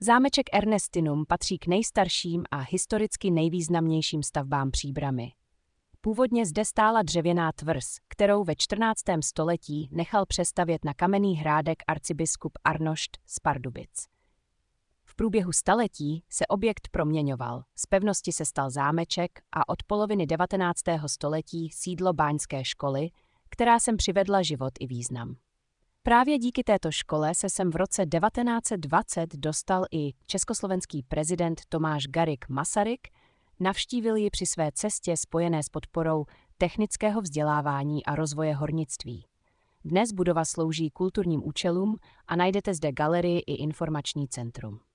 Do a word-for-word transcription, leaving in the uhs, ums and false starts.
Zámeček Ernestinum patří k nejstarším a historicky nejvýznamnějším stavbám Příbrami. Původně zde stála dřevěná tvrz, kterou ve čtrnáctém století nechal přestavět na kamenný hrádek arcibiskup Arnošt z Pardubic. V průběhu staletí se objekt proměňoval, z pevnosti se stal zámeček a od poloviny devatenáctého století sídlo báňské školy, která sem přivedla život i význam. Právě díky této škole se sem v roce devatenáct set dvacet dostal i československý prezident Tomáš Garrigue Masaryk, navštívil ji při své cestě spojené s podporou technického vzdělávání a rozvoje hornictví. Dnes budova slouží kulturním účelům a najdete zde galerii i informační centrum.